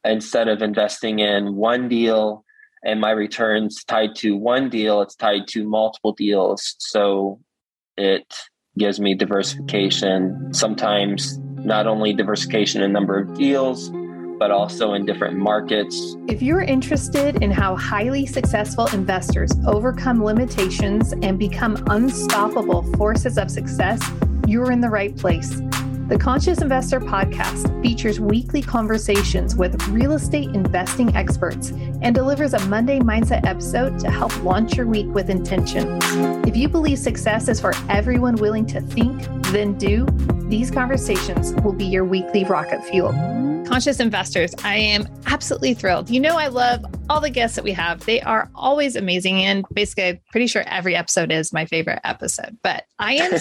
instead of investing in one deal and my returns tied to one deal, it's tied to multiple deals. So it gives me diversification, sometimes not only diversification in number of deals, but also in different markets. If you're interested in how highly successful investors overcome limitations and become unstoppable forces of success, you're in the right place. The Conscious Investor podcast features weekly conversations with real estate investing experts and delivers a Monday Mindset episode to help launch your week with intention. If you believe success is for everyone willing to think, then do, these conversations will be your weekly rocket fuel. Conscious Investors, I am absolutely thrilled. You know, I love all the guests that we have. They are always amazing. And basically, I'm pretty sure every episode is my favorite episode, but I am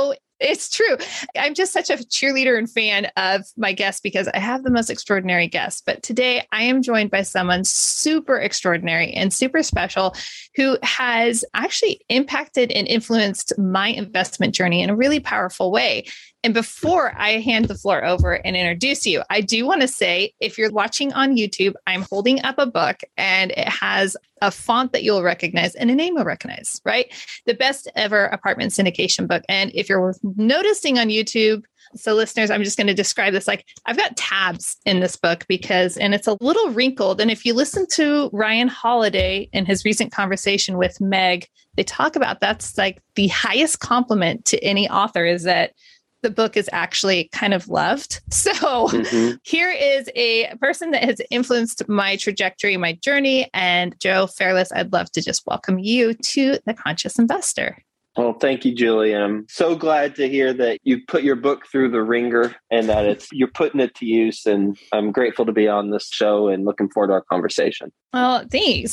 it's true. I'm just such a cheerleader and fan of my guests because I have the most extraordinary guests. But today I am joined by someone super extraordinary and super special who has actually impacted and influenced my investment journey in a really powerful way. And before I hand the floor over and introduce you, I do want to say, if you're watching on YouTube, I'm holding up a book and it has a font that you'll recognize and a name you'll recognize, right? The Best Ever Apartment Syndication book. And if you're noticing on YouTube, so listeners, I'm just going to describe this like I've got tabs in this book and it's a little wrinkled. And if you listen to Ryan Holiday in his recent conversation with Meg, they talk about that's like the highest compliment to any author is that the book is actually kind of loved. So Here is a person that has influenced my trajectory, my journey. And Joe Fairless, I'd love to just welcome you to The Conscious Investor. Well, thank you, Julie. I'm so glad to hear that you put your book through the ringer and that you're putting it to use. And I'm grateful to be on this show and looking forward to our conversation. Well, thanks.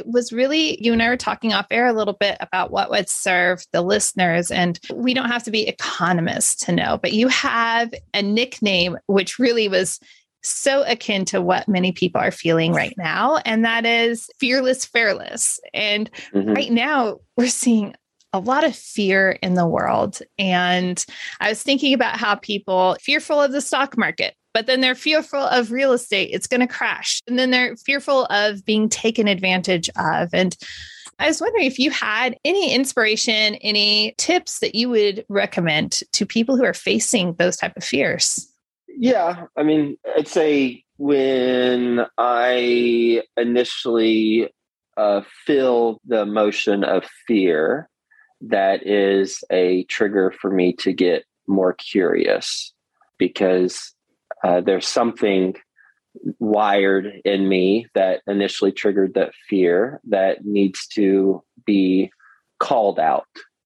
You and I were talking off air a little bit about what would serve the listeners. And we don't have to be economists to know, but you have a nickname, which really was so akin to what many people are feeling right now. And that is Fearless Fairless. And right now we're seeing a lot of fear in the world. And I was thinking about how people fearful of the stock market, but then they're fearful of real estate. It's going to crash. And then they're fearful of being taken advantage of. And I was wondering if you had any inspiration, any tips that you would recommend to people who are facing those type of fears. Yeah. I mean, I'd say when I initially feel the emotion of fear, that is a trigger for me to get more curious because there's something wired in me that initially triggered that fear that needs to be called out.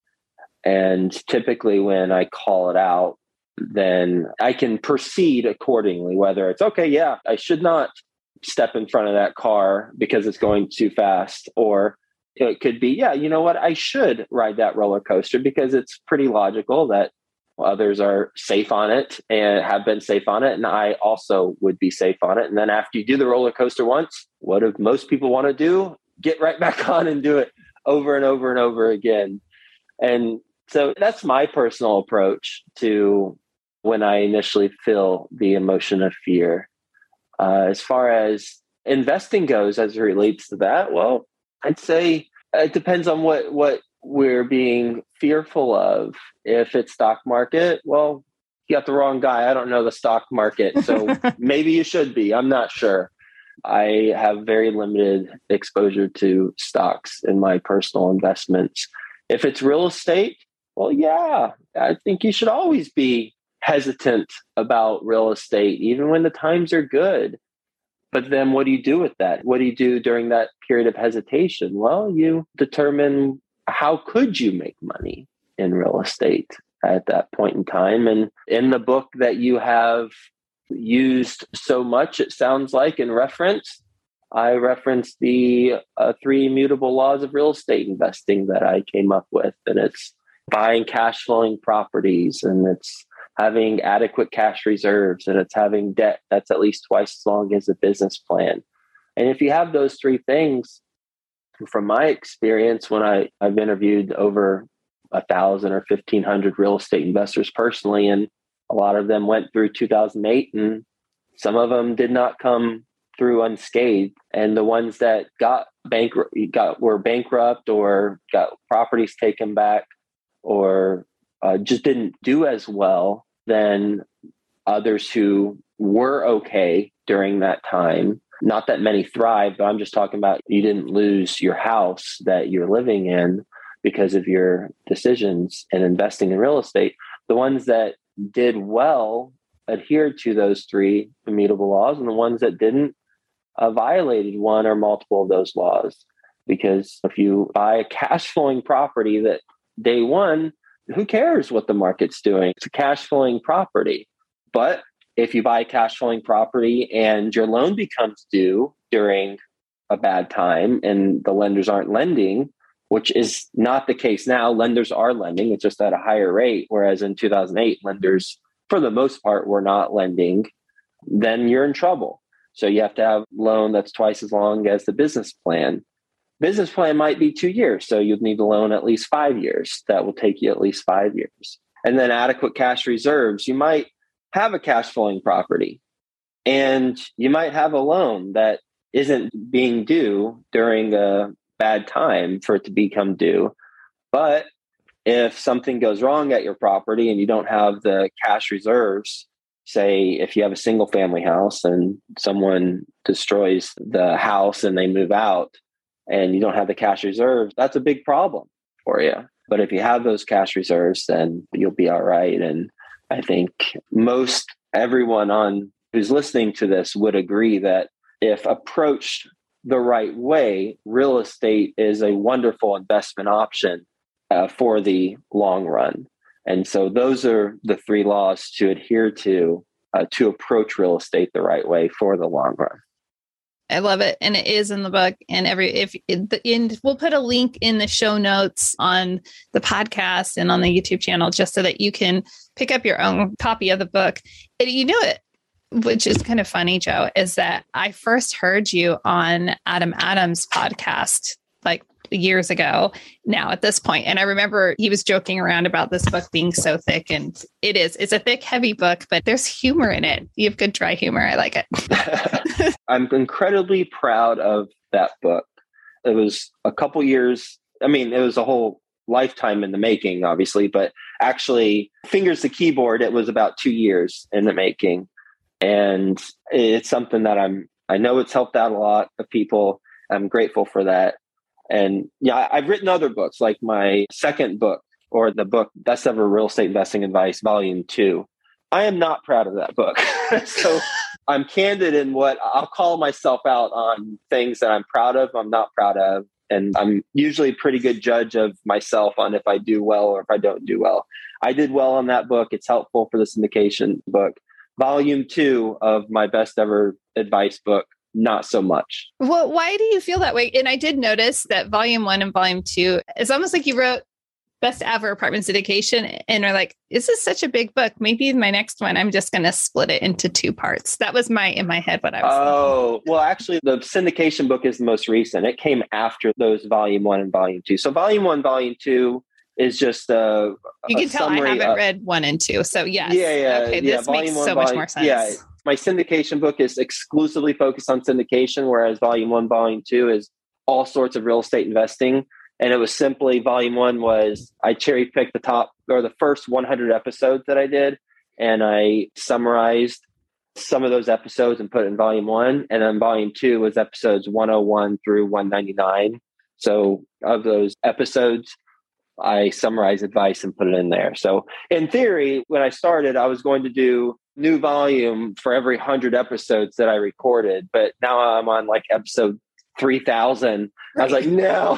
And typically when I call it out, then I can proceed accordingly, whether it's, okay, yeah, I should not step in front of that car because it's going too fast, or it could be, yeah, you know what? I should ride that roller coaster because it's pretty logical that others are safe on it and have been safe on it. And I also would be safe on it. And then after you do the roller coaster once, what do most people want to do? Get right back on and do it over and over and over again. And so that's my personal approach to when I initially feel the emotion of fear. As far as investing goes, as it relates to that, well, I'd say it depends on what we're being fearful of. If it's stock market, well, you got the wrong guy. I don't know the stock market. So maybe you should be. I'm not sure. I have very limited exposure to stocks in my personal investments. If it's real estate, well, yeah, I think you should always be hesitant about real estate, even when the times are good. But then what do you do with that? What do you do during that period of hesitation? Well, you determine how could you make money in real estate at that point in time. And in the book that you have used so much, it sounds like, in reference, I referenced the 3 immutable laws of real estate investing that I came up with. And it's buying cash flowing properties, and it's having adequate cash reserves, and it's having debt that's at least twice as long as a business plan. And if you have those 3 things, from my experience, when I've interviewed over 1,000 or 1,500 real estate investors personally, and a lot of them went through 2008, and some of them did not come through unscathed, and the ones that were bankrupt or got properties taken back or just didn't do as well than others who were okay during that time. Not that many thrived, but I'm just talking about you didn't lose your house that you're living in because of your decisions and investing in real estate. The ones that did well adhered to those 3 immutable laws, and the ones that didn't violated one or multiple of those laws. Because if you buy a cash flowing property that day one, who cares what the market's doing? It's a cash flowing property. But if you buy a cash flowing property and your loan becomes due during a bad time and the lenders aren't lending, which is not the case now, lenders are lending, it's just at a higher rate. Whereas in 2008, lenders, for the most part, were not lending, then you're in trouble. So you have to have a loan that's twice as long as the business plan. Business plan might be 2 years, so you'd need a loan at least 5 years. That will take you at least 5 years. And then adequate cash reserves. You might have a cash flowing property and you might have a loan that isn't being due during a bad time for it to become due. But if something goes wrong at your property and you don't have the cash reserves, say if you have a single family house and someone destroys the house and they move out and you don't have the cash reserves, that's a big problem for you. But if you have those cash reserves, then you'll be all right. And I think most everyone who's listening to this would agree that if approached the right way, real estate is a wonderful investment option for the long run. And so those are the 3 laws to adhere to approach real estate the right way for the long run. I love it. And it is in the book. And we'll put a link in the show notes on the podcast and on the YouTube channel, just so that you can pick up your own copy of the book. And you know it, which is kind of funny, Joe, is that I first heard you on Adam Adams' podcast, like years ago now at this point. And I remember he was joking around about this book being so thick, and it's a thick, heavy book, but there's humor in it. You have good dry humor. I like it. I'm incredibly proud of that book. It was a couple years. I mean, it was a whole lifetime in the making, obviously, but actually fingers to keyboard, it was about 2 years in the making. And it's something that I know it's helped out a lot of people. I'm grateful for that. And yeah, I've written other books, like my second book, or the book Best Ever Real Estate Investing Advice, Volume 2. I am not proud of that book. So I'm candid in what I'll call myself out on things that I'm proud of, I'm not proud of. And I'm usually a pretty good judge of myself on if I do well or if I don't do well. I did well on that book. It's helpful for the syndication book. Volume 2 of my Best Ever Advice book, not so much. Well, why do you feel that way? And I did notice that Volume 1 and Volume 2, it's almost like you wrote Best Ever Apartment Syndication and are like, this is such a big book. Maybe my next one, I'm just going to split it into 2 parts. That was in my head what I was thinking. Well, actually, the syndication book is the most recent. It came after those Volume 1 and Volume 2. So Volume 1, Volume 2 is just you can tell I haven't read 1 and 2. So yes. Yeah. Okay, this makes so much more sense. Yeah. My syndication book is exclusively focused on syndication, whereas Volume 1, Volume 2 is all sorts of real estate investing. And it was simply, Volume 1 was, I cherry picked the first 100 episodes that I did, and I summarized some of those episodes and put it in Volume 1. And then Volume 2 was episodes 101 through 199. So of those episodes, I summarized advice and put it in there. So in theory, when I started, I was going to do new volume for every 100 episodes that I recorded. But now I'm on like episode 3,000. Right. I was like, no,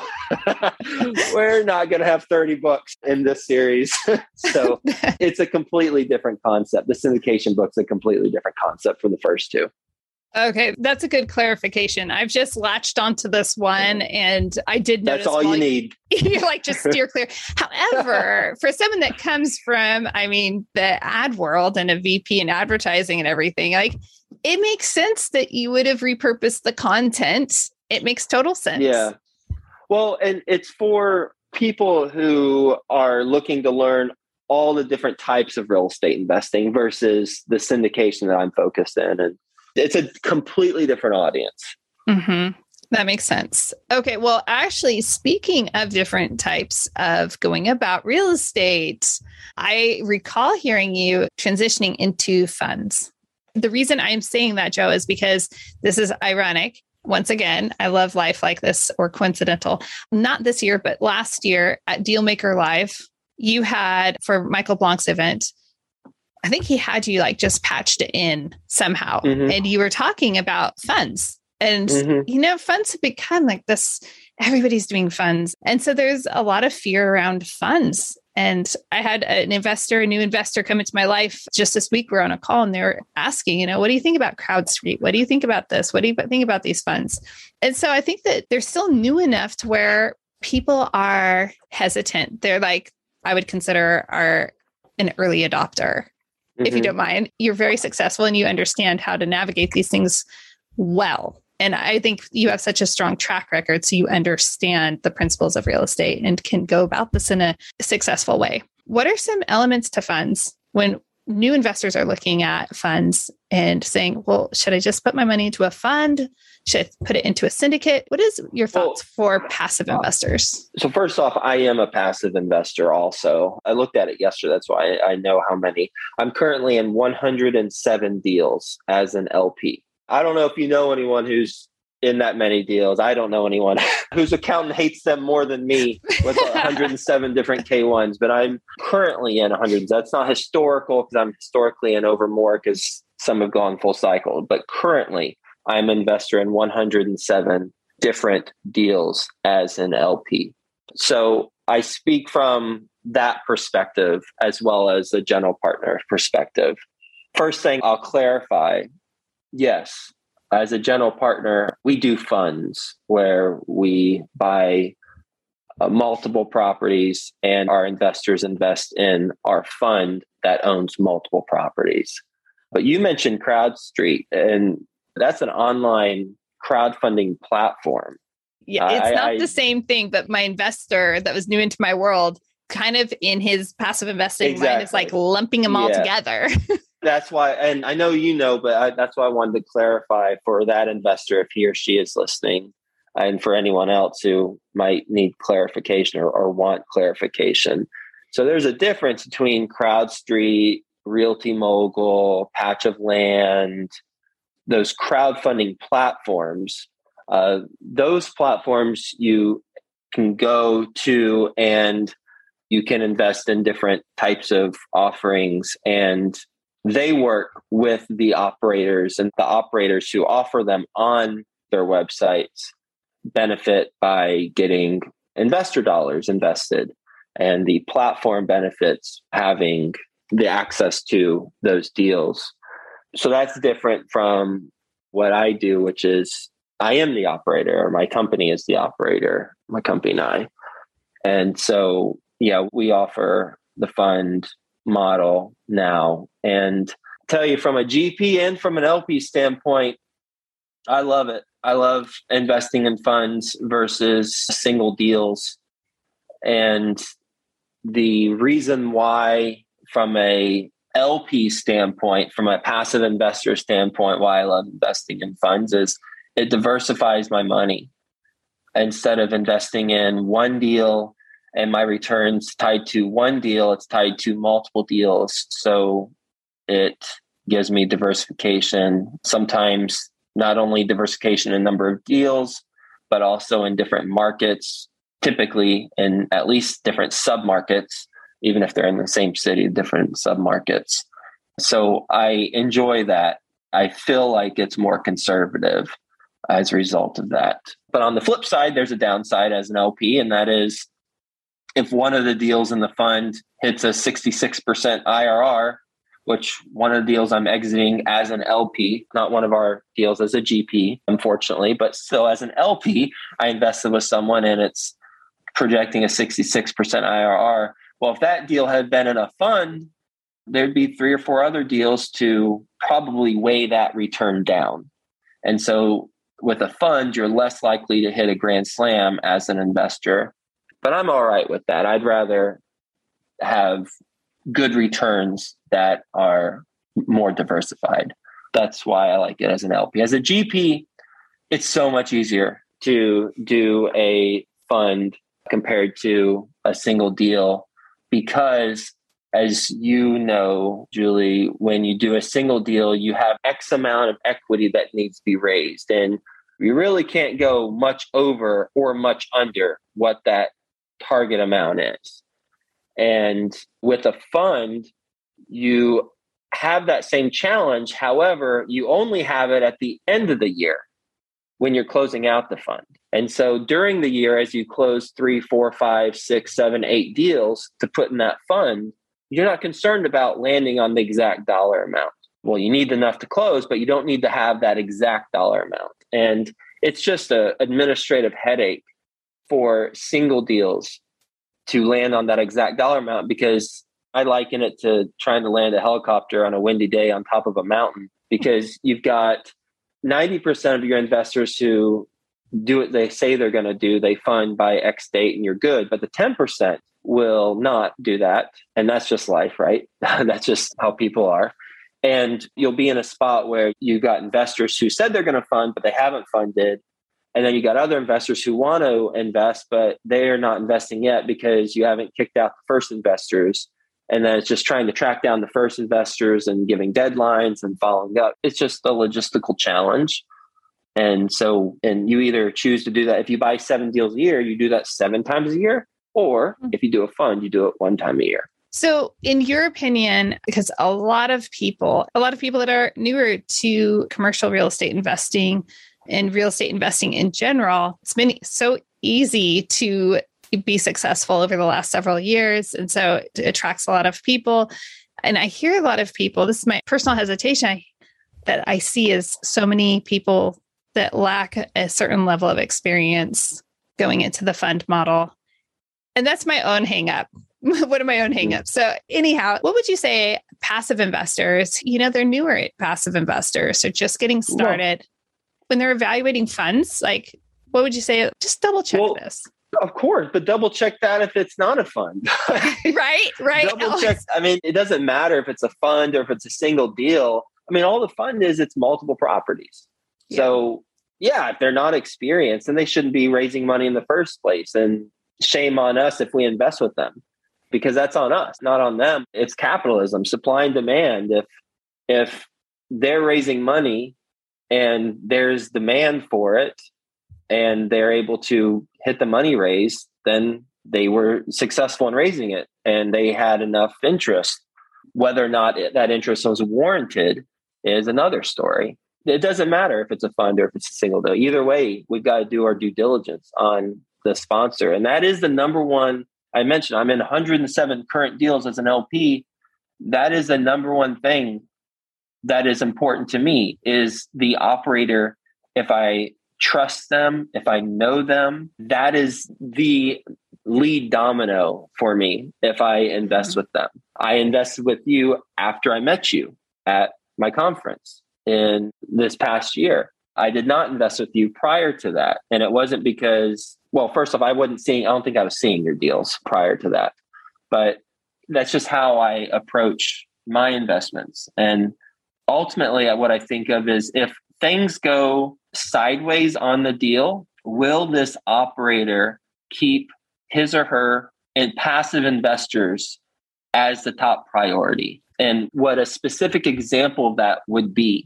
we're not going to have 30 books in this series. So it's a completely different concept. The syndication book's a completely different concept from the first 2. Okay, that's a good clarification. I've just latched onto this one, and I did notice. That's all you need. You're like, just steer clear. However, for someone that comes from, the ad world and a VP in advertising and everything, like, it makes sense that you would have repurposed the content. It makes total sense. Yeah. Well, and it's for people who are looking to learn all the different types of real estate investing versus the syndication that I'm focused in. And It's a completely different audience. Mm-hmm. That makes sense. Okay. Well, actually, speaking of different types of going about real estate, I recall hearing you transitioning into funds. The reason I'm saying that, Joe, is because this is ironic. Once again, I love life like this, or coincidental. Not this year, but last year at Dealmaker Live, you had, for Michael Blanc's event, I think he had you like just patched in somehow. And you were talking about funds. And, funds have become like this, everybody's doing funds. And so there's a lot of fear around funds. And I had a new investor come into my life just this week. We're on a call and they're asking, what do you think about CrowdStreet? What do you think about this? What do you think about these funds? And so I think that they're still new enough to where people are hesitant. They're like, I would consider an early adopter. If you don't mind, you're very successful and you understand how to navigate these things well. And I think you have such a strong track record, so you understand the principles of real estate and can go about this in a successful way. What are some elements to funds when new investors are looking at funds and saying, well, should I just put my money into a fund? Should I put it into a syndicate? What is your thoughts for passive investors? So first off, I am a passive investor also. I looked at it yesterday. That's why I know how many. I'm currently in 107 deals as an LP. I don't know if you know anyone who's in that many deals. I don't know anyone whose accountant hates them more than me with 107 different K1s, but I'm currently in 100. That's not historical because I'm historically in over more because some have gone full cycle. But currently, I'm an investor in 107 different deals as an LP. So I speak from that perspective as well as the general partner perspective. First thing I'll clarify, yes, as a general partner, we do funds where we buy multiple properties and our investors invest in our fund that owns multiple properties. But you mentioned CrowdStreet, and that's an online crowdfunding platform. Yeah, it's not the same thing, but my investor that was new into my world, kind of in his passive investing mind, is like lumping them all together. That's why, and I know but that's why I wanted to clarify for that investor if he or she is listening, and for anyone else who might need clarification or want clarification. So there's a difference between CrowdStreet, Realty Mogul, Patch of Land, those crowdfunding platforms. Those platforms you can go to and you can invest in different types of offerings, and they work with the operators, and the operators who offer them on their websites benefit by getting investor dollars invested, and the platform benefits having the access to those deals. So that's different from what I do, which is I am the operator, or my company is the operator, my company and I. And so, we offer the fund model now. And tell you, from a GP and from an LP standpoint, I love it. I love investing in funds versus single deals. And the reason why, from a LP standpoint, from a passive investor standpoint, why I love investing in funds is it diversifies my money. Instead of investing in one deal and my returns tied to one deal, it's tied to multiple deals. So it gives me diversification, sometimes not only diversification in number of deals, but also in different markets, typically in at least different submarkets, even if they're in the same city, different submarkets. So I enjoy that. I feel like it's more conservative as a result of that. But on the flip side, there's a downside as an LP, and that is if one of the deals in the fund hits a 66% IRR, which one of the deals I'm exiting as an LP, not one of our deals as a GP, unfortunately, but still as an LP, I invested with someone and it's projecting a 66% IRR. Well, if that deal had been in a fund, there'd be 3 or 4 other deals to probably weigh that return down. And so with a fund, you're less likely to hit a grand slam as an investor. But I'm all right with that. I'd rather have good returns that are more diversified. That's why I like it as an LP. As a GP, it's so much easier to do a fund compared to a single deal because, as you know, Julie, when you do a single deal, you have X amount of equity that needs to be raised. And you really can't go much over or much under what that target amount is. And with a fund, you have that same challenge. However, you only have it at the end of the year when you're closing out the fund. And so during the year, as you close 3, 4, 5, 6, 7, 8 deals to put in that fund, you're not concerned about landing on the exact dollar amount. Well, you need enough to close, but you don't need to have that exact dollar amount. And it's just an administrative headache for single deals to land on that exact dollar amount, because I liken it to trying to land a helicopter on a windy day on top of a mountain, because you've got 90% of your investors who do what they say they're going to do. They fund by X date and you're good. But the 10% will not do that. And that's just life, right? That's just how people are. And you'll be in a spot where you've got investors who said they're going to fund, but they haven't funded. And then you got other investors who want to invest, but they're not investing yet because you haven't kicked out the first investors. And then it's just trying to track down the first investors and giving deadlines and following up. It's just a logistical challenge. And you either choose to do that. If you buy 7 deals a year, you do that 7 times a year. Or if you do a fund, you do it 1 time a year. So in your opinion, because a lot of people that are newer to commercial real estate investing and real estate investing in general, it's been so easy to be successful over the last several years. And so it attracts a lot of people. And I hear a lot of people, this is my personal hesitation, that I see is so many people that lack a certain level of experience going into the fund model. And that's my own hang up. One of my own hang-ups. So anyhow, what would you say passive investors, they're newer passive investors, so just getting started, when they're evaluating funds, like, what would you say? Just double check this. Of course, but double check that if it's not a fund. Right. Double check. I mean, it doesn't matter if it's a fund or if it's a single deal. I mean, all the fund is, it's multiple properties. Yeah. So if they're not experienced, then they shouldn't be raising money in the first place. And shame on us if we invest with them, because that's on us, not on them. It's capitalism, supply and demand. If they're raising money and there's demand for it and they're able to hit the money raise, then they were successful in raising it and they had enough interest. Whether or not that interest was warranted is another story. It doesn't matter if it's a fund or if it's a single deal. Either way, we've got to do our due diligence on the sponsor. And that is the number one. I mentioned I'm in 107 current deals as an LP. That is the number one thing that is important to me, is the operator. If I trust them, if I know them, that is the lead domino for me if I invest with them. I invested with you after I met you at my conference in this past year. I did not invest with you prior to that. And it wasn't because, well, first off, I don't think I was seeing your deals prior to that. But that's just how I approach my investments. And ultimately, what I think of is, if things go sideways on the deal, will this operator keep his or her and passive investors as the top priority? And what a specific example of that would be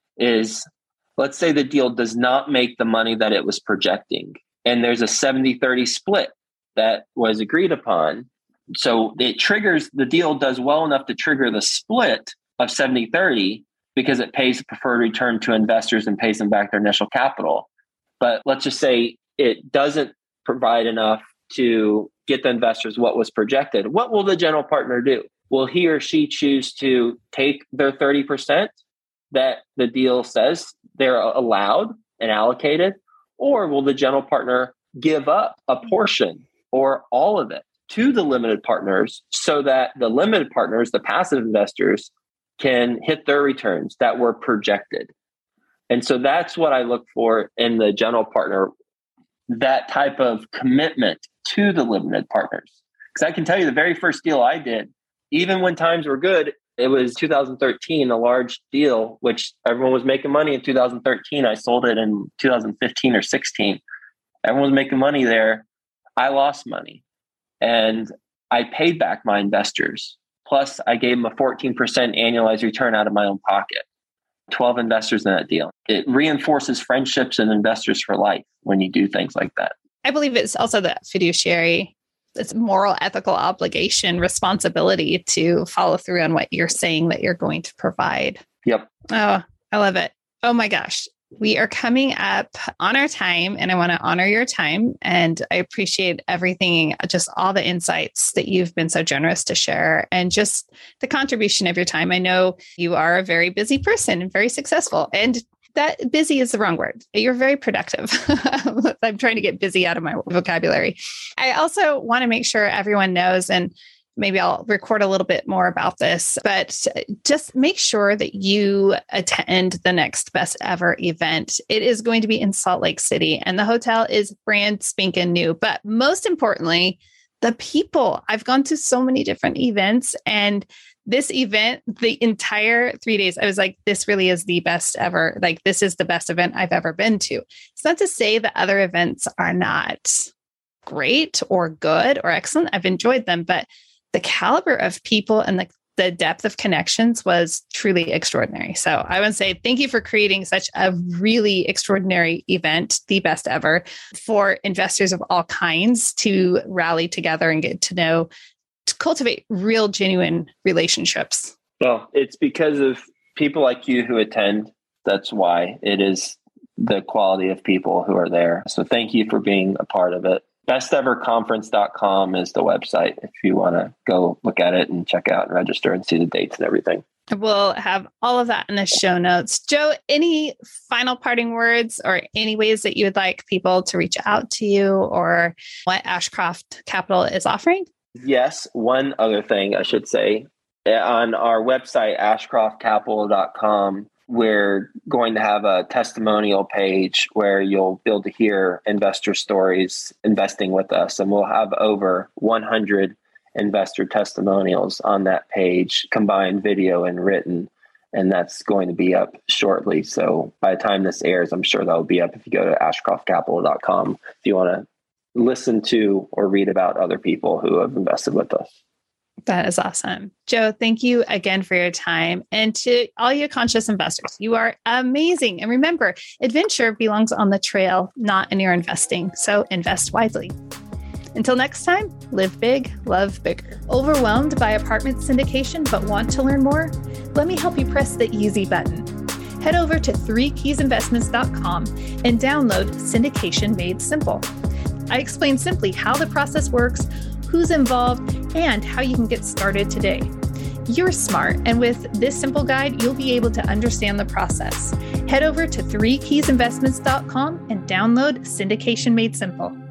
is, let's say the deal does not make the money that it was projecting, and there's a 70-30 split that was agreed upon. So the deal does well enough to trigger the split of 70-30 because it pays a preferred return to investors and pays them back their initial capital. But let's just say it doesn't provide enough to get the investors what was projected. What will the general partner do? Will he or she choose to take their 30% that the deal says they're allowed and allocated? Or will the general partner give up a portion or all of it to the limited partners so that the limited partners, the passive investors, can hit their returns that were projected? And so that's what I look for in the general partner, that type of commitment to the limited partners. Because I can tell you, the very first deal I did, even when times were good, It was 2013, a large deal, which everyone was making money in 2013. I sold it in 2015 or 16. Everyone was making money there. I lost money and I paid back my investors. Plus, I gave them a 14% annualized return out of my own pocket. 12 investors in that deal. It reinforces friendships and investors for life when you do things like that. I believe it's also the fiduciary, it's moral, ethical obligation, responsibility to follow through on what you're saying that you're going to provide. Yep. Oh, I love it. Oh my gosh. We are coming up on our time and I want to honor your time. And I appreciate everything, just all the insights that you've been so generous to share and just the contribution of your time. I know you are a very busy person and very successful, and that busy is the wrong word. You're very productive. I'm trying to get busy out of my vocabulary. I also want to make sure everyone knows, and maybe I'll record a little bit more about this, but just make sure that you attend the next best ever event. It is going to be in Salt Lake City and the hotel is brand spanking new. But most importantly, the people. I've gone to so many different events, and this event, the entire 3 days, I was like, this really is the best ever. Like, this is the best event I've ever been to. It's not to say that other events are not great or good or excellent. I've enjoyed them, but the caliber of people and the depth of connections was truly extraordinary. So I would say thank you for creating such a really extraordinary event, the best ever, for investors of all kinds to rally together and get to know, to cultivate real, genuine relationships. Well, it's because of people like you who attend. That's why. It is the quality of people who are there. So thank you for being a part of it. Besteverconference.com is the website if you want to go look at it and check out and register and see the dates and everything. We'll have all of that in the show notes. Joe, any final parting words or any ways that you would like people to reach out to you or what Ashcroft Capital is offering? Yes. One other thing I should say, on our website, ashcroftcapital.com, we're going to have a testimonial page where you'll be able to hear investor stories investing with us. And we'll have over 100 investor testimonials on that page, combined video and written. And that's going to be up shortly. So by the time this airs, I'm sure that'll be up if you go to ashcroftcapital.com if you want to listen to or read about other people who have invested with us. That is awesome. Joe, thank you again for your time. And to all you conscious investors, you are amazing. And remember, adventure belongs on the trail, not in your investing. So invest wisely. Until next time, live big, love bigger. Overwhelmed by apartment syndication, but want to learn more? Let me help you press the easy button. Head over to 3keysinvestments.com and download Syndication Made Simple. I explain simply how the process works, who's involved, and how you can get started today. You're smart, and with this simple guide, you'll be able to understand the process. Head over to 3keysinvestments.com and download Syndication Made Simple.